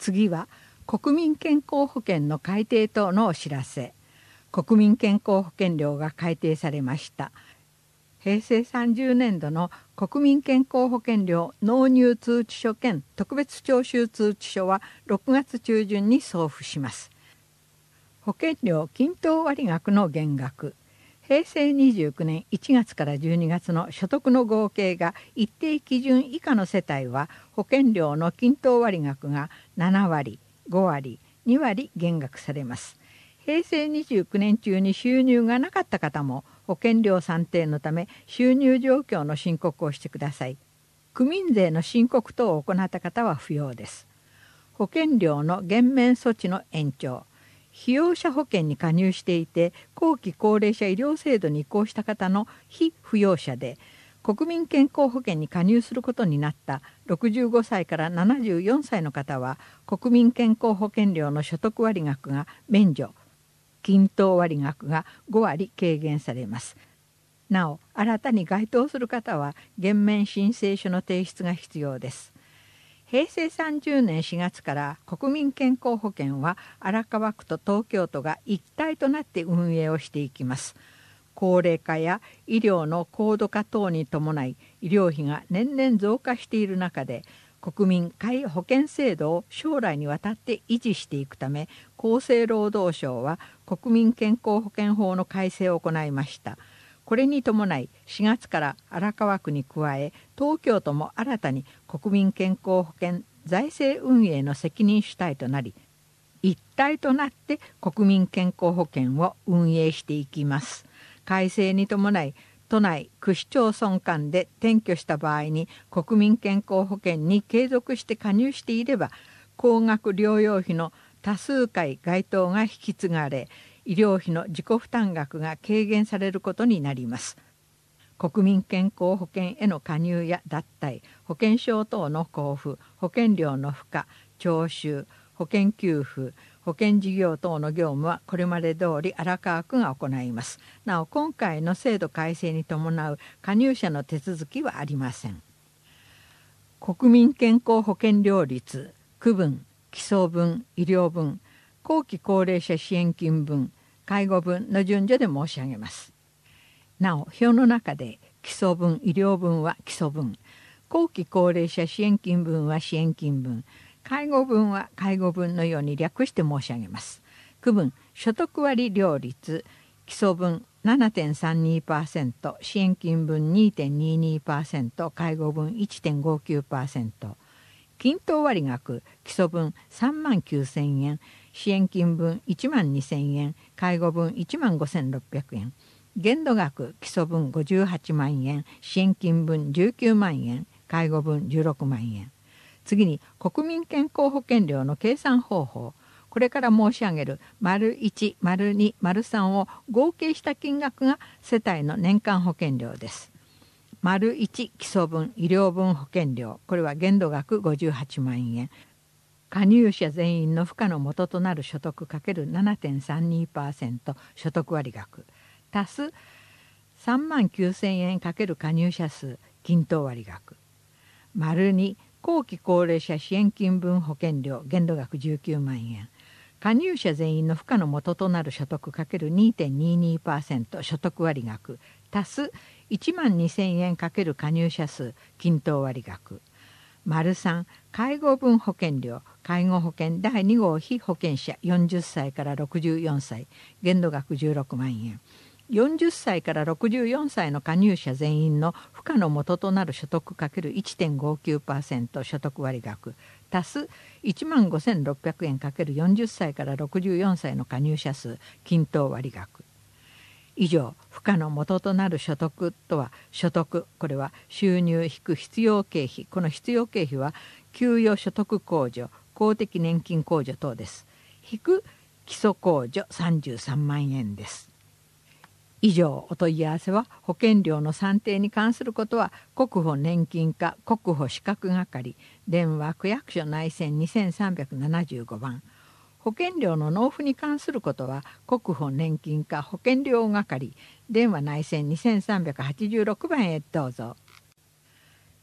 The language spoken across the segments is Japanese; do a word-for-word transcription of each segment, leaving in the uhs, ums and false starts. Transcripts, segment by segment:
次は国民健康保険の改定等のお知らせ。国民健康保険料が改定されました。へいせいさんじゅうねんどの国民健康保険料納入通知書兼特別徴収通知書はろくがつちゅうじゅんに送付します。保険料均等割額の減額。へいせいにじゅうきゅうねんいちがつからじゅうにがつの所得の合計が一定基準以下の世帯は保険料の均等割額がななわり、ごわり、にわり減額されます。へいせいにじゅうきゅうねん中に収入がなかった方も保険料算定のため収入状況の申告をしてください。区民税の申告等を行った方は不要です。保険料の減免措置の延長。被用者保険に加入していて後期高齢者医療制度に移行した方の被扶養者で国民健康保険に加入することになったろくじゅうごさいからななじゅうよんさいの方は国民健康保険料の所得割額が免除、均等割額がごわり軽減されます。なお、新たに該当する方は減免申請書の提出が必要です。へいせいさんじゅうねんしがつから国民健康保険は荒川区と東京都が一体となって運営をしていきます。高齢化や医療の高度化等に伴い医療費が年々増加している中で国民皆保険制度を将来にわたって維持していくため厚生労働省は国民健康保険法の改正を行いました。これに伴いしがつから荒川区に加え東京都も新たに国民健康保険財政運営の責任主体となり一体となって国民健康保険を運営していきます。改正に伴い都内区市町村間で転居した場合に国民健康保険に継続して加入していれば高額療養費の多数回該当が引き継がれ医療費の自己負担額が軽減されることになります。国民健康保険への加入や脱退、保険証等の交付、保険料の付加、徴収、保険給付、保険事業等の業務はこれまで通り荒川区が行います。なお今回の制度改正に伴う加入者の手続きはありません。国民健康保険料率、区分、基礎分、医療分、後期高齢者支援金分、介護分の順序で申し上げます。なお表の中で基礎分、医療分は基礎分、後期高齢者支援金分は支援金分、介護分は介護分のように略して申し上げます。区分、所得割料率、基礎分 ななてんさんにパーセント、支援金分 にてんににパーセント、介護分 いってんごきゅうパーセント、均等割額、基礎分さんまんきゅうせんえん、支援金分いちまんにせんえん、介護分いちまんごせんろっぴゃくえん、限度額基礎分ごじゅうはちまんえん、支援金分じゅうきゅうまんえん、介護分じゅうろくまんえん。次に国民健康保険料の計算方法。これから申し上げる丸いち、丸に、丸さんを合計した金額が世帯の年間保険料です。丸いち基礎分、医療分保険料。これは限度額ごじゅうはちまんえん。加入者全員の付加の元となる所得 ×ななてんさんにパーセント 所得割額足すさんまんきゅうせんえん×加入者数均等割額。丸に後期高齢者支援金分保険料限度額じゅうきゅうまんえん。加入者全員の付加の元となる所得 ×にてんににパーセント 所得割額足すいちまんにせんえん×加入者数均等割額。丸さん介護分保険料介護保険だいに号被保険者よんじゅっさいからろくじゅうよんさい限度額じゅうろくまんえん。よんじゅっさいからろくじゅうよんさいの加入者全員の付加の元となる所得 ×いってんごきゅうパーセント 所得割額足すいちまんごせんろっぴゃくえん ×よんじゅっさいからろくじゅうよんさいの加入者数均等割額。以上付加の元となる所得とは所得、これは収入引く必要経費、この必要経費は給与所得控除、公的年金控除等です。引く基礎控除さんじゅうさんまんえんです。以上お問い合わせは保険料の算定に関することは国保年金課国保資格係電話区役所内線にせんさんびゃくななじゅうごばん。保険料の納付に関することは国保年金課保険料係電話内線にせんさんびゃくはちじゅうろくばんへどうぞ。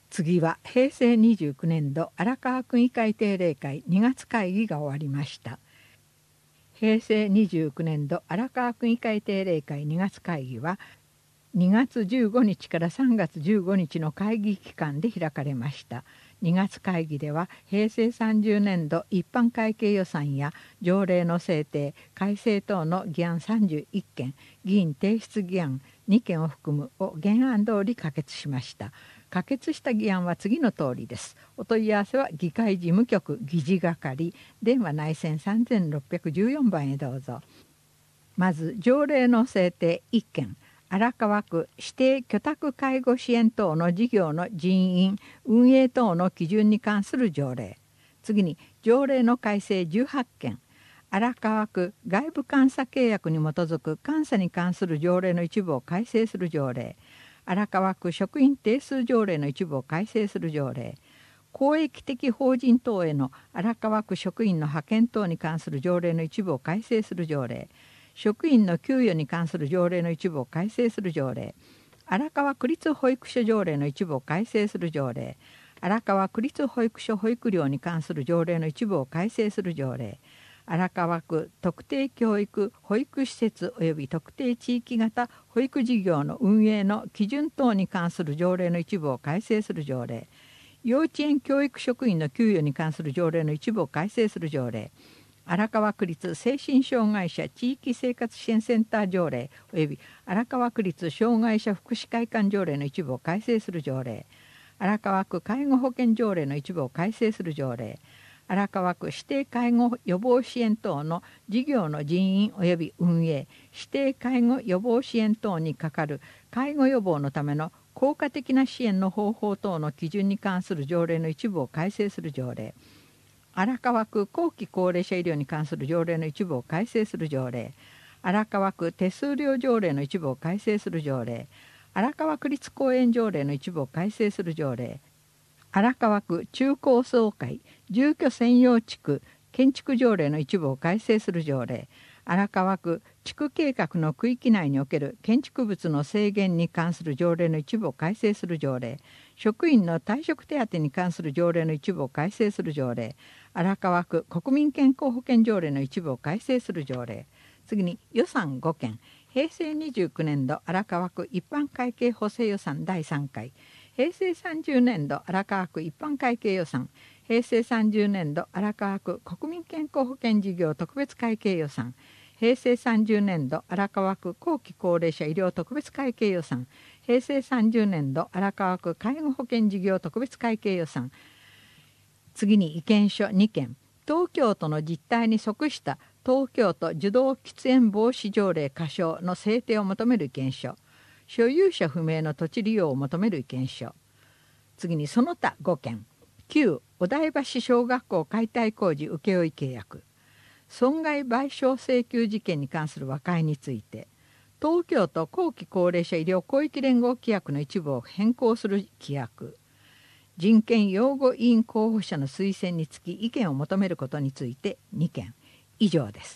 次はへいせいにじゅうきゅうねん度荒川区議会定例会にがつ会議が終わりました。へいせいにじゅうきゅうねん度荒川区議会定例会にがつ会議はにがつじゅうごにちからさんがつじゅうごにちの会議期間で開かれました。にがつ会議ではへいせいさんじゅうねん度一般会計予算や条例の制定改正等の議案さんじゅういっけん、議員提出議案にけんを含むを原案通り可決しました。可決した議案は次の通りです。お問い合わせは議会事務局議事係電話内線さんぜんろっぴゃくじゅうよんばんへどうぞ。まず条例の制定いっけん、荒川区指定居宅介護支援等の事業の人員運営等の基準に関する条例。次に条例の改正じゅうはっけん、荒川区外部監査契約に基づく監査に関する条例の一部を改正する条例。荒川区職員定数条例の一部を改正する条例。公益的法人等への荒川区職員の派遣等に関する条例の一部を改正する条例。職員の給与に関する条例の一部を改正する条例。荒川区立保育所条例の一部を改正する条例。荒川区立保育所保育料に関する条例の一部を改正する条例。荒川区特定教育保育施設及び特定地域型保育事業の運営の基準等に関する条例の一部を改正する条例。幼稚園教育職員の給与に関する条例の一部を改正する条例。荒川区立精神障害者地域生活支援センター条例及び荒川区立障害者福祉会館条例の一部を改正する条例。荒川区介護保険条例の一部を改正する条例。荒川区指定介護予防支援等の事業の人員及び運営指定介護予防支援等にかかる介護予防のための効果的な支援の方法等の基準に関する条例の一部を改正する条例。荒川区後期高齢者医療に関する条例の一部を改正する条例。荒川区手数料条例の一部を改正する条例。荒川区立公園条例の一部を改正する条例。荒川区中高層階住居専用地区建築条例の一部を改正する条例。荒川区地区計画の区域内における建築物の制限に関する条例の一部を改正する条例。職員の退職手当に関する条例の一部を改正する条例。荒川区国民健康保険条例の一部を改正する条例。次に予算ごけん、へいせいにじゅうきゅうねん度荒川区一般会計補正予算だいさんかい、へいせいさんじゅうねん度荒川区一般会計予算、へいせいさんじゅうねん度荒川区国民健康保険事業特別会計予算、へいせいさんじゅうねん度荒川区後期高齢者医療特別会計予算、へいせいさんじゅうねん度荒川区介護保険事業特別会計予算。次に意見書にけん、東京都の実態に即した東京都受動喫煙防止条例仮称の制定を求める意見書。所有者不明の土地利用を求める意見書。次にその他ごけん、旧お台場市小学校解体工事請負契約。損害賠償請求事件に関する和解について、東京都後期高齢者医療広域連合規約の一部を変更する規約。人権擁護委員候補者の推薦につき意見を求めることについてにけん。以上です。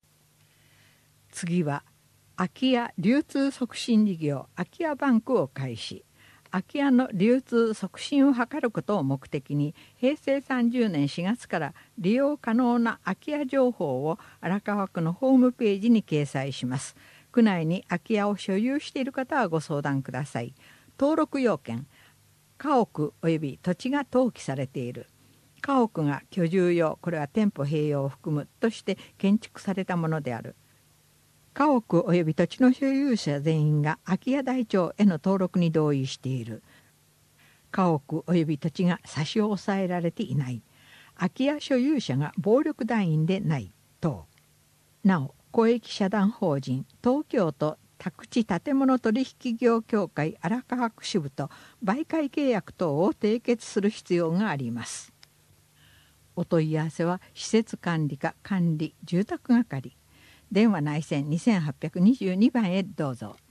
次は空き家流通促進事業空き家バンクを開始。空き家の流通促進を図ることを目的にへいせいさんじゅうねんしがつから利用可能な空き家情報を荒川区のホームページに掲載します。区内に空き家を所有している方はご相談ください。登録要件、家屋及び土地が登記されている。家屋が居住用、これは店舗併用を含むとして建築されたものである。家屋及び土地の所有者全員が空き家台帳への登録に同意している。家屋及び土地が差し押さえられていない。空き家所有者が暴力団員でない等。なお、公益社団法人東京都宅地建物取引業協会荒川区支部と媒介契約等を締結する必要があります。お問い合わせは施設管理課管理住宅係電話内線にせんはっぴゃくにじゅうにばんへどうぞ。